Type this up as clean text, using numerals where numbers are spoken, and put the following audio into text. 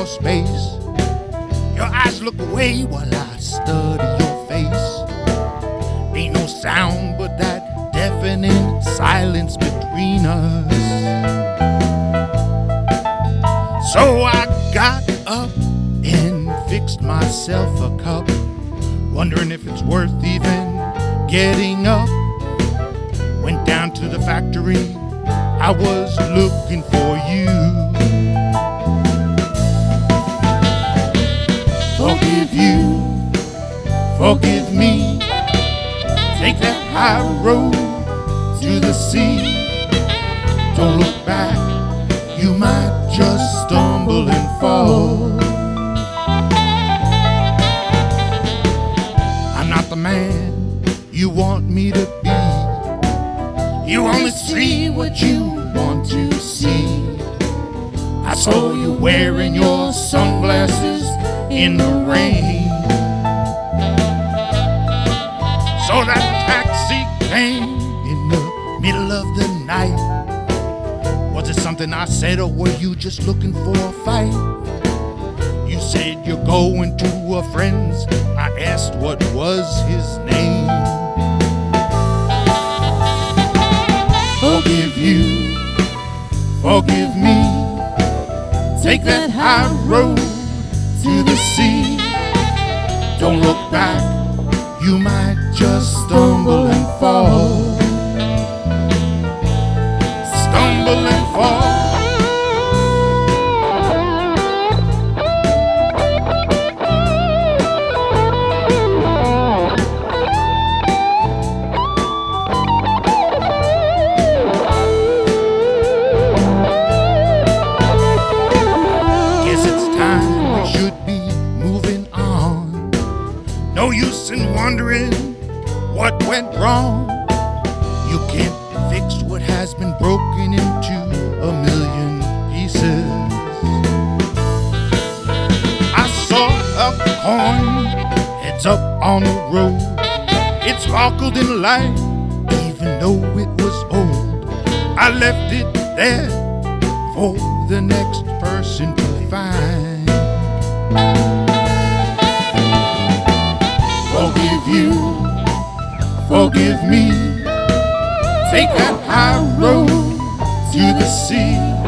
space. Your eyes look away while I study your face. Ain't no sound but that deafening silence between us. So I got up and fixed myself a cup, wondering if it's worth even getting up. Went down to the factory, I was looking for you. Forgive you, forgive me. Take that high road to the sea. Don't look back, you might just stumble and fall. I'm not the man you want me to be. You only see what you want to see. I saw you wearing your sunglasses in the rain. So that taxi came in the middle of the night. Was it something I said, or were you just looking for a fight? You said you're going to a friend's. I asked what was his name. Forgive you, forgive me. Take that high road to the sea. Don't look back, you might just stumble and fall. Stumble and fall. No use in wondering what went wrong. You can't fix what has been broken into a million pieces. I saw a coin heads up on the road. It sparkled in light even though it was old. I left it there for the next person to find. Forgive you, forgive me. Take that high road to the sea.